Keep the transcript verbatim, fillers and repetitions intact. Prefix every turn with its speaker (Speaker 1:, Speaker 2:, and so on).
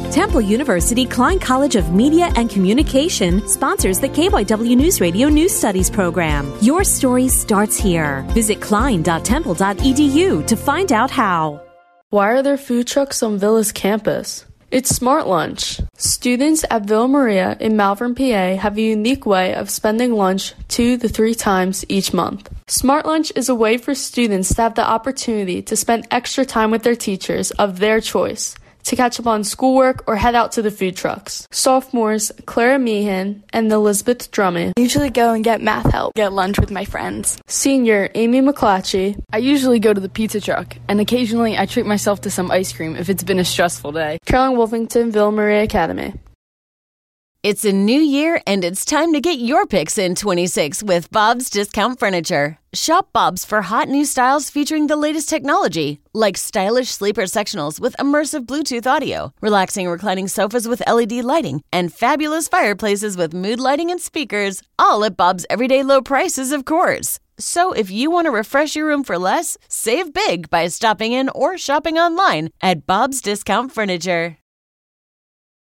Speaker 1: Temple University Klein College of Media and Communication sponsors the K Y W News Radio News Studies program. Your story starts here. Visit klein dot temple dot e d u to find out how.
Speaker 2: Why are there food trucks on Villa's campus? It's Smart Lunch. Students at Villa Maria in Malvern, P A have a unique way of spending lunch two to three times each month. Smart Lunch is a way for students to have the opportunity to spend extra time with their teachers of their choice, to catch up on schoolwork or head out to the food trucks. Sophomores Clara Meehan and Elizabeth Drummond
Speaker 3: usually go and get math help, get lunch with my friends.
Speaker 2: Senior Amy McClatchy.
Speaker 4: I usually go to the pizza truck, and occasionally I treat myself to some ice cream if it's been a stressful day.
Speaker 2: Caroline Wolfington, Villa Maria Academy.
Speaker 5: It's a new year, and it's time to get your picks in twenty-six with Bob's Discount Furniture. Shop Bob's for hot new styles featuring the latest technology, like stylish sleeper sectionals with immersive Bluetooth audio, relaxing reclining sofas with L E D lighting, and fabulous fireplaces with mood lighting and speakers, all at Bob's everyday low prices, of course. So if you want to refresh your room for less, save big by stopping in or shopping online at Bob's Discount Furniture.